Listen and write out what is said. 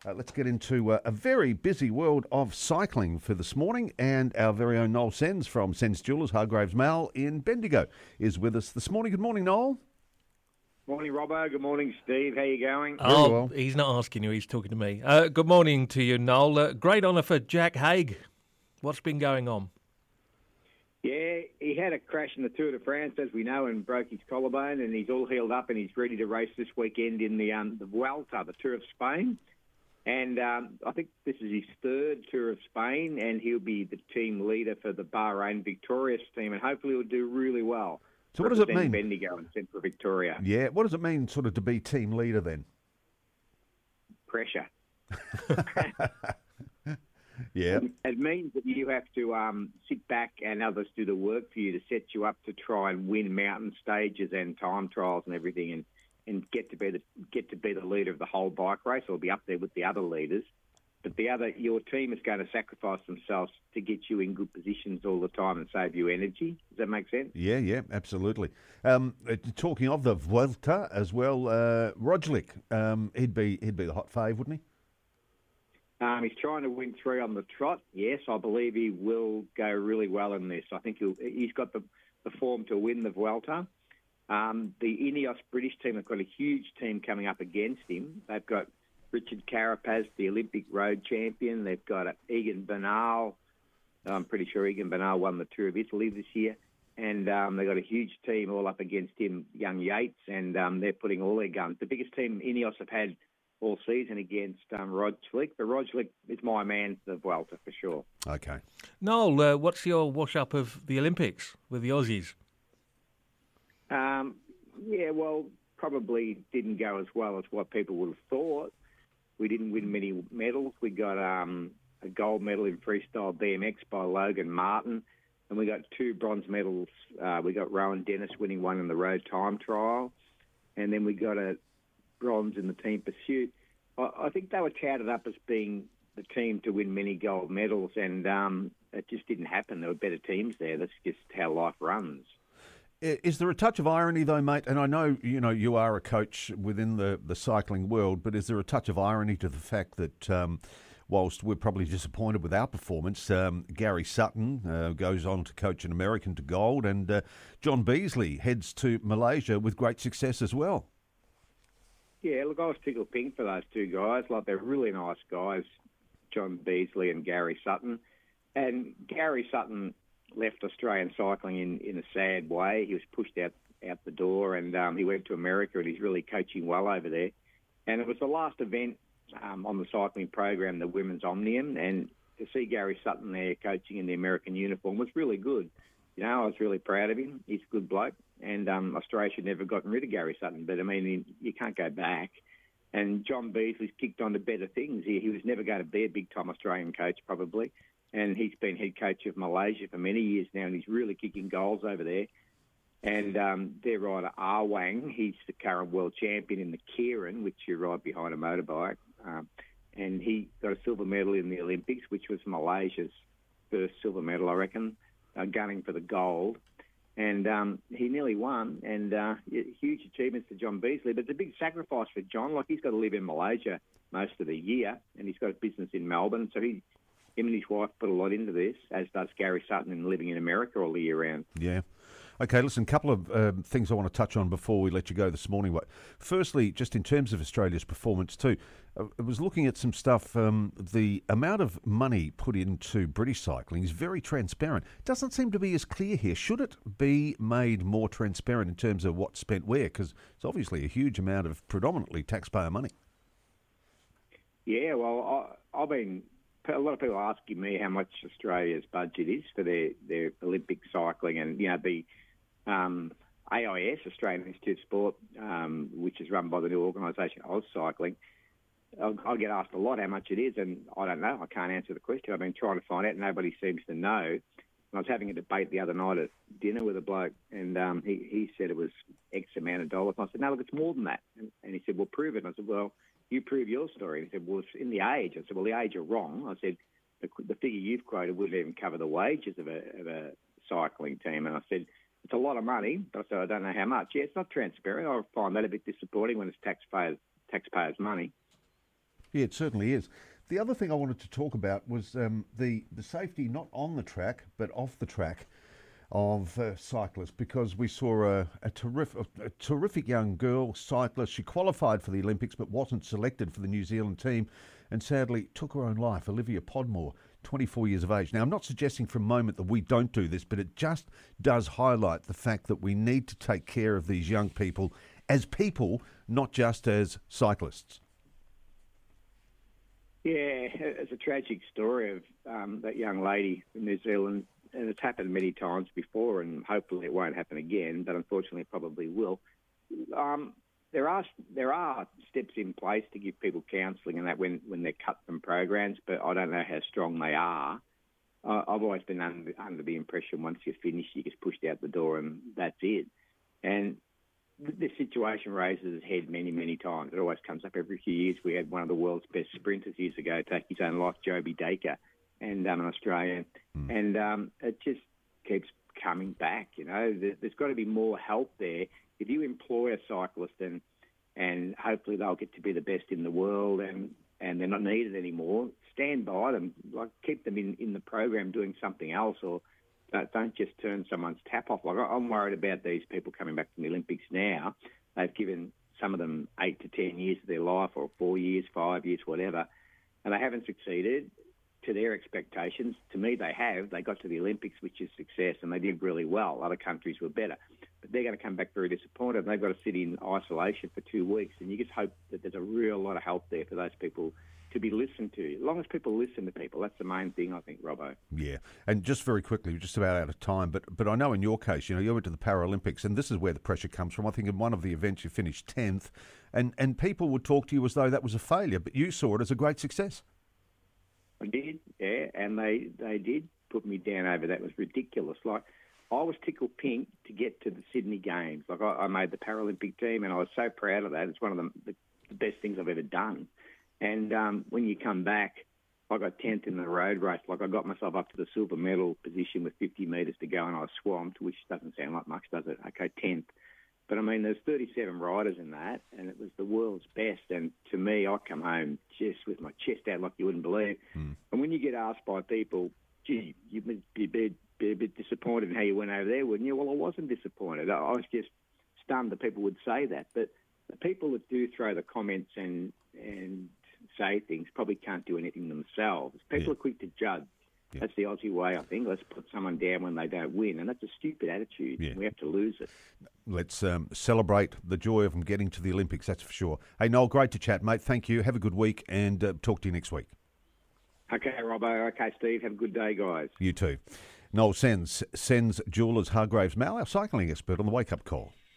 Let's get into a very busy world of cycling for this morning, and our very own Noel Sens from Sens Jewellers, Hargraves Mall in Bendigo is with us this morning. Good morning, Noel. Morning, Robbo. Good morning, Steve. How you going? Well. He's not asking you, he's talking to me. Good morning to you, Noel. Great honour for Jack Haig. What's been going on? Yeah, he had a crash in the Tour de France, as we know, and broke his collarbone, and he's all healed up and he's ready to race this weekend in the Vuelta, the Tour of Spain. And I think this is his third Tour of Spain, and he'll be the team leader for the Bahrain Victorious team, and hopefully he'll do really well. So what does it mean? Bendigo in Central Victoria. Yeah, what does it mean sort of to be team leader then? Pressure. Yeah. It means that you have to sit back and others do the work for you to set you up to try and win mountain stages and time trials and everything, and get to be the leader of the whole bike race, or be up there with the other leaders. But your team is going to sacrifice themselves to get you in good positions all the time and save you energy. Does that make sense? Yeah, absolutely. Talking of the Vuelta as well, Roglic, he'd be the hot fave, wouldn't he? He's trying to win 3 on the trot. Yes, I believe he will go really well in this. I think he's got the form to win the Vuelta. The Ineos British team have got a huge team coming up against him. They've got Richard Carapaz, the Olympic road champion. They've got Egan Bernal. I'm pretty sure Egan Bernal won the Tour of Italy this year. And they've got a huge team all up against him, young Yates, and they're putting all their guns. The biggest team Ineos have had all season against Roglic. But Roglic is my man for the Vuelta for sure. Okay. Noel, what's your wash-up of the Olympics with the Aussies? Probably didn't go as well as what people would have thought. We didn't win many medals. We got a gold medal in freestyle BMX by Logan Martin, and we got 2 bronze medals. We got Rowan Dennis winning one in the road time trial, and then we got a bronze in the team pursuit. I think they were touted up as being the team to win many gold medals, and it just didn't happen. There were better teams there. That's just how life runs. Is there a touch of irony, though, mate? And I know, you are a coach within the cycling world, but is there a touch of irony to the fact that whilst we're probably disappointed with our performance, Gary Sutton goes on to coach an American to gold, and John Beasley heads to Malaysia with great success as well? Yeah, look, I was tickled pink for those 2 guys. Like, they're really nice guys, John Beasley and Gary Sutton. And Gary Sutton left Australian cycling in a sad way. He was pushed out the door, and he went to America, and he's really coaching well over there. And it was the last event on the cycling program, the Women's Omnium, and to see Gary Sutton there coaching in the American uniform was really good. I was really proud of him. He's a good bloke, and Australia should never have gotten rid of Gary Sutton, but, you can't go back. And John Beasley's kicked on to better things. He was never going to be a big-time Australian coach, probably. And he's been head coach of Malaysia for many years now, and he's really kicking goals over there. And their rider, Ah Wang, he's the current world champion in the Keirin, which you ride behind a motorbike. And he got a silver medal in the Olympics, which was Malaysia's first silver medal, I reckon, gunning for the gold. And he nearly won, and huge achievements for John Beasley. But it's a big sacrifice for John. Like, he's got to live in Malaysia most of the year, and he's got a business in Melbourne, so him and his wife put a lot into this, as does Gary Sutton, and living in America all the year round. Yeah. Okay, listen, a couple of things I want to touch on before we let you go this morning. Firstly, just in terms of Australia's performance too, I was looking at some stuff. The amount of money put into British cycling is very transparent. It doesn't seem to be as clear here. Should it be made more transparent in terms of what's spent where? Because it's obviously a huge amount of predominantly taxpayer money. Yeah, well, I've been... A lot of people are asking me how much Australia's budget is for their Olympic cycling, and the AIS, Australian Institute of Sport, which is run by the new organisation Oz Cycling. I get asked a lot how much it is, and I don't know. I can't answer the question. I've been trying to find out. Nobody seems to know. And I was having a debate the other night at dinner with a bloke, and he said it was X amount of dollars. And I said, no, look, it's more than that. And he said, well, prove it. And I said, well, you prove your story. And he said, well, it's in the age. I said, well, the age are wrong. I said, the figure you've quoted wouldn't even cover the wages of a cycling team. And I said, it's a lot of money, but I said, I don't know how much. Yeah, it's not transparent. I find that a bit disappointing when it's taxpayers' money. Yeah, it certainly is. The other thing I wanted to talk about was the safety not on the track but off the track of cyclists, because we saw a terrific young girl cyclist. She qualified for the Olympics but wasn't selected for the New Zealand team and sadly took her own life. Olivia Podmore, 24 years of age. Now, I'm not suggesting for a moment that we don't do this, but it just does highlight the fact that we need to take care of these young people, not just as cyclists. Yeah, it's a tragic story of that young lady in New Zealand, and it's happened many times before, and hopefully it won't happen again, but unfortunately it probably will. There are steps in place to give people counselling and that when they're cut from programs, but I don't know how strong they are. I've always been under the impression once you're finished, you're just pushed out the door and that's it. And this situation raises its head many, many times. It always comes up every few years. We had one of the world's best sprinters years ago take his own life, Joby Dacre, and an Australian. And it just keeps coming back, you know. There's got to be more help there. If you employ a cyclist and hopefully they'll get to be the best in the world and they're not needed anymore, stand by them, like keep them in the program doing something else, or don't just turn someone's tap off. Like I'm worried about these people coming back from the Olympics now. They've given some of them 8 to 10 years of their life, or 4 years, 5 years, whatever, and they haven't succeeded to their expectations. To me, they have. They got to the Olympics, which is success, and they did really well. Other countries were better. But they're going to come back very disappointed, and they've got to sit in isolation for 2 weeks. And you just hope that there's a real lot of help there for those people to be listened to. As long as people listen to people, that's the main thing, I think, Robbo. Yeah, and just very quickly, we're just about out of time, but I know in your case, you know, you went to the Paralympics, and this is where the pressure comes from. I think in one of the events you finished 10th, and people would talk to you as though that was a failure, but you saw it as a great success. I did, yeah, and they did put me down over that. It was ridiculous. Like, I was tickled pink to get to the Sydney Games. Like, I made the Paralympic team, and I was so proud of that. It's one of the best things I've ever done. And when you come back, I got 10th in the road race. Like, I got myself up to the silver medal position with 50 metres to go, and I was swamped, which doesn't sound like much, does it? Okay, 10th. But, I mean, there's 37 riders in that, and it was the world's best. And to me, I come home just with my chest out like you wouldn't believe. And when you get asked by people, gee, you'd be a bit disappointed in how you went over there, wouldn't you? Well, I wasn't disappointed. I was just stunned that people would say that. But the people that do throw the comments and say things probably can't do anything themselves. People are quick to judge. Yeah. That's the Aussie way, I think. Let's put someone down when they don't win, and that's a stupid attitude. Yeah. We have to lose it. Let's celebrate the joy of them getting to the Olympics, that's for sure. Hey, Noel, great to chat, mate. Thank you. Have a good week, and talk to you next week. Okay, Robbo. Okay, Steve. Have a good day, guys. You too. Noel Sens Jewelers, Hargraves Mal, our cycling expert on the Wake Up Call.